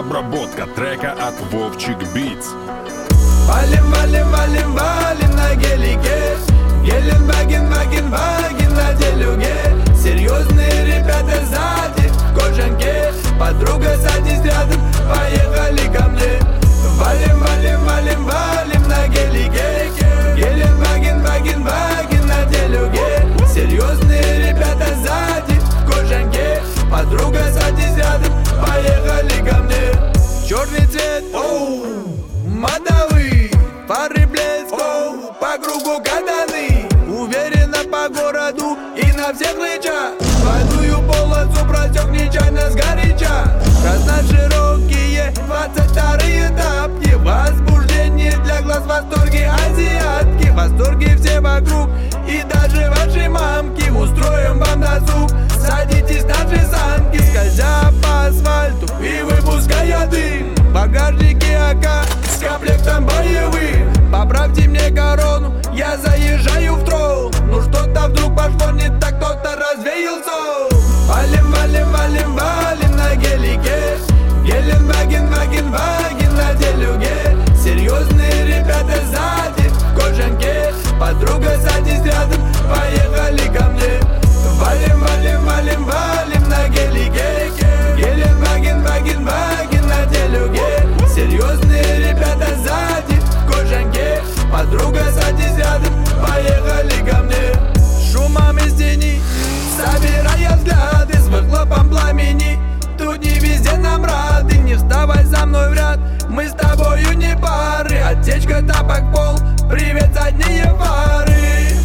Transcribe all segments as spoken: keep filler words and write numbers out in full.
Обработка трека от Вовчик Битс. Валим, валим, валим, валим на гелике. Геленваген, ваген, ваген на делюге. Серьезные ребята сзади в кожанке. Подруга садись рядом, поехали ко мне. Валим, валим, валим, валим на гелике. Геленваген, ваген, ваген на делюге. Серьезные ребята сзади в кожанке. Подруга садись рядом, поехали ко мне. Черный цвет, оу, модовый. Фары блеск, оу, по кругу катаны. Уверенно по городу и на всех рычаг. Водую полосу протек нечаянно сгоряча. Красно-широкие двадцать вторые тапки. Возбуждение для глаз, в восторге азиатки. В восторге все вокруг и даже ваши мамки. Устроим вам досуг, садитесь на же санки. Скользя по асфальту и выпуская дым. В багажнике АК с комплектом боевым. Поправьте мне корону, я заезжаю в трол. Ну что-то вдруг пошло не так, кто-то развеял сон. Валим, валим, валим, валим на гелике. Геленваген, ваген, ваген на делюге. Серьезные ребята сзади в кожанке. Подруга садись рядом, поехали ко мне. Валим, валим, валим, валим на гелике. Геленваген, ваген, ваген на делюге. Серьезные ребята сзади в кожанке. Подруга садись рядом, поехали ко мне. Шумом из тени, собирая взгляды, с выхлопом пламени. Тут не везде нам рады, не вставай за мной в ряд. Мы с тобою не пары, отсечка, тапок, пол. Привет, задние фары.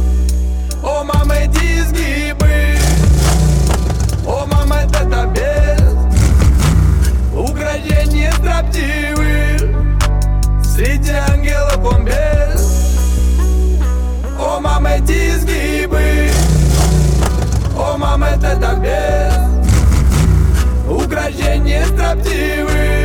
О, мама, эти изгибы. О, мама, это без украшения строптивых. Среди ангелов он без. О, мама, эти изгибы. О, мама, это без украшения строптивых.